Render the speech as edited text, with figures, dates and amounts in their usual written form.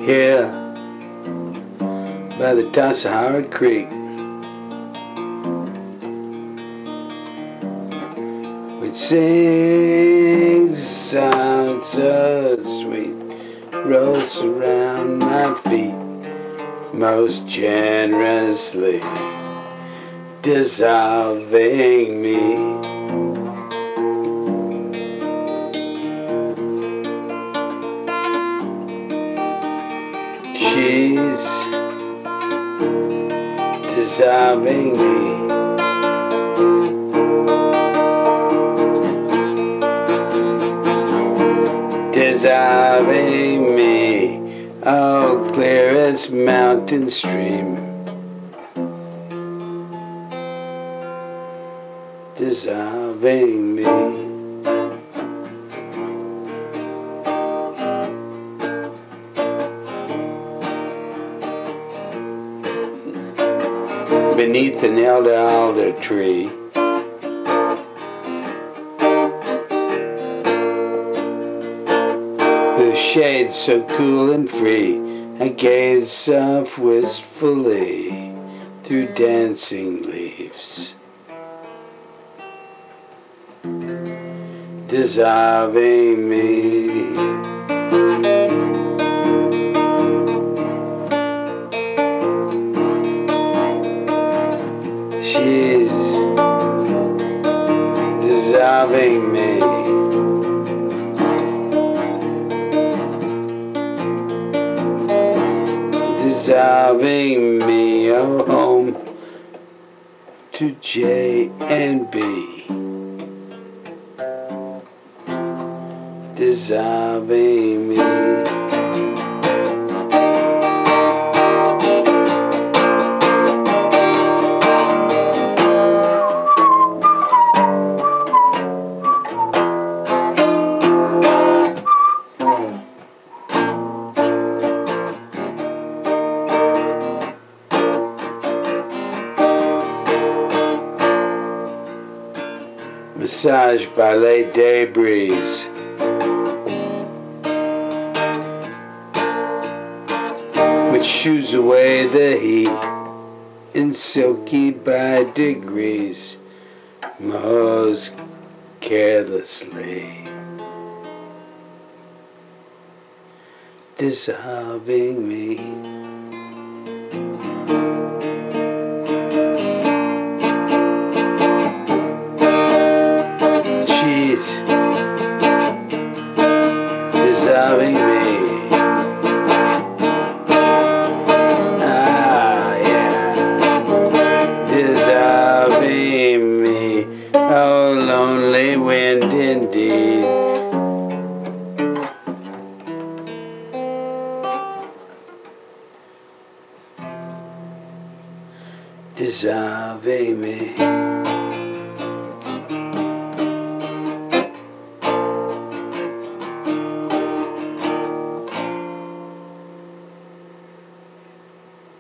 Here by the Tassahara Creek, which sings sounds so sweet, rolls around my feet most generously, dissolving me. She's dissolving me. Dissolving me. Oh, clear as mountain stream. Dissolving me. Beneath an alder tree, whose shade so cool and free, I gaze soft wistfully through dancing leaves, dissolving me. She's dissolving me. Dissolving me, oh, home to J and B. Dissolving me. Massaged by late day breeze, which shoos away the heat and silky by degrees, most carelessly, dissolving me. Dissolving me. Ah, yeah. Dissolving me. Oh, lonely wind indeed. Dissolving me.